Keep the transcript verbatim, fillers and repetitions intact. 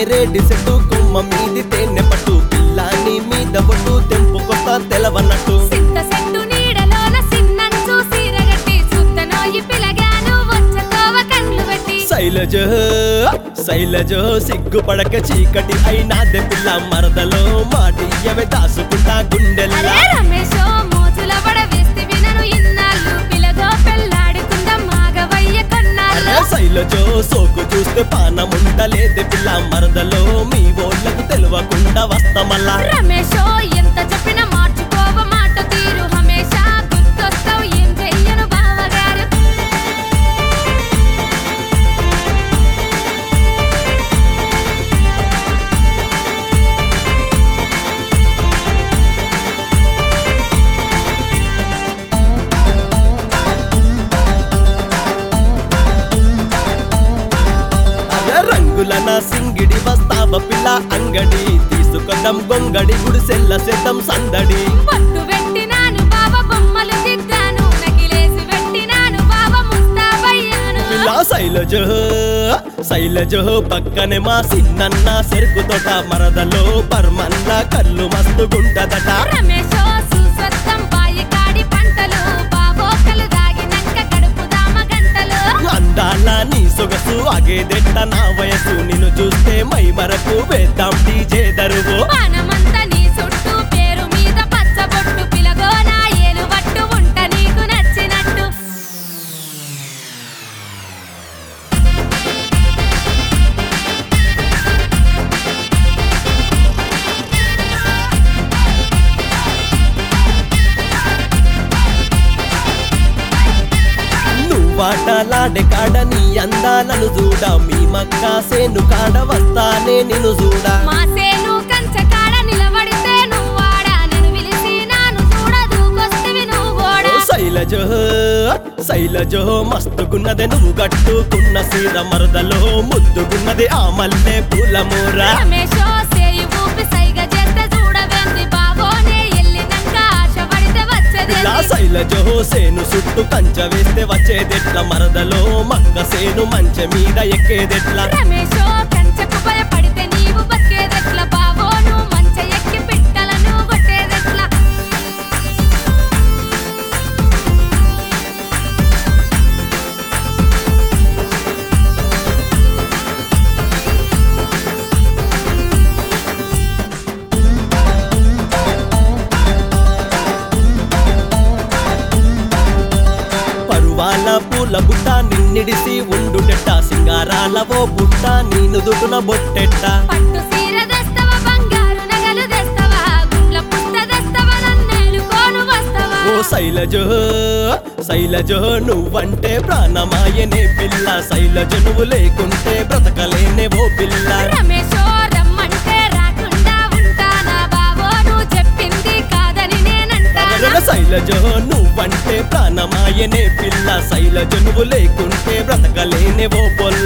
నేరేడి చెట్టు కొమ్మ మీది తేనె పట్టు పిల్లాని మీద ఒట్టు తెంపుకొస్తా తెలవన్నట్టు సింత సెట్టు నీడలోన సిన్నంచు సీరగట్టి సుత్తనోయి పిలగాను వచ్చతోవ కళ్ళు పెట్టి శైలజ శైలజ సిగ్గుపడక చీకటి అయినాదే పిల్ల మరదలో మాటియ్యవే దాసుకుంటా గుండెల్లా అరే రమేషో మోజుల పడ వేస్తే వినను ఇన్నాళ్ళు పిలగో పెళ్ళాడుకుందాం మాగవయ్య కొన్నాళ్ళు శైలజో సోకు చూస్తే పానముంటలేదే పిల్ల మరదలో మీ ఓళ్ళకు తెలియకుండా వస్తామల్లా రమేషో ఎంత చెప్పినా మార్చుకోవ మాట తీరు హమేషా గుర్తొస్తావు ఏం చెయ్యను బావగారు రంగుల నా సింగిడి వస్తావ పిల్ల అంగడి తీసుకొద్దాం గొంగడి గుడిసెల్ల సెద్దం సందడి పట్టు పెట్టినాను బావ బొమ్మలు దిద్దాను నకిలేసి పెట్టినాను బావ ముస్తాబయ్యాను పిల్ల శైలజ శైలజ పక్కనే మా సిన్నన్న సెరుకు తోట మరదలో పర్మన్న కళ్ళు మస్తుగుంటదట రమేషో సుస్వత్తం బాయకాడి పంటలు బాబోకలు దాగినంక గడుపుదామ గంటలు అందాల నీ సొగసు అగేదెట్ట నా వయసు నిన్ను చూస్తే మై మరకు వేద్దాం డీజే దరువు పానమంతా నీ చుట్టూ పేరు మీద పచ్చబొట్టు పిలగో నా ఏలు పట్టు ఉంట నీకు నచ్చినట్టు నువ్వాటలాడే కాడ నీ అందాలను చూడ మీ మక్క సేను కాడ వస్తానే నిన్ను చూడ మా సేను కంచె కాడ నిలబడితే నువ్వాడ నేను పిలిచి నాను చూడ దూకొస్తివి నువ్వు కూడా శైలజ శైలజ మస్తుగున్నదే నువ్వు కట్టుకున్న సీర మరదలో ముద్దుగున్నదే ఆ మల్లె పూల మూర రమేషో సేయి ఊపి సైగ చేస్తే చూడవేంది బావోనే ఎల్లినంక ఆశ పడితే వచ్చేది ఇలా శైలజ సేను చుట్టూ కంచ వేస్తే వచ్చేదెట్ల మరదలో మక్క సేను మంచ మీద ఎక్కేదెట్లా రమేషో కంచెకు భయపడితే నీవు బతికేదెట్లా బావోను మంచ ఎక్కి పిట్టలను కొట్టేదెట్లా పరువాల పూల బుట్ట నిన్నిడిసి ఉండుటెట్ట సింగారాల ఓ బుట్ట నీను దుటున బొట్టెట్ట పట్టు సీర తెస్తవా బంగారు నగలు తెస్తవా గుండ్ల పుట్ట తెస్తవా నన్నేలుకోను వస్తవా ఓ శైలజ శైలజ నువ్వంటే ప్రాణమాయనే పిల్ల శైలజ నువ్వు లేకుంటే బ్రతకలేనే ఓ పిల్ల రమేషో రమ్మంటే రాకుండా ఉంటానా బావో నువ్వు చెప్పింది కాదని నేనంటానా అగరల శైలజ నువ్వంటే ప్రాణమాయనే పిల్ల శైలజ నువ్వు లేకుంటే బ్రతకలేనే ఓ పొల్ల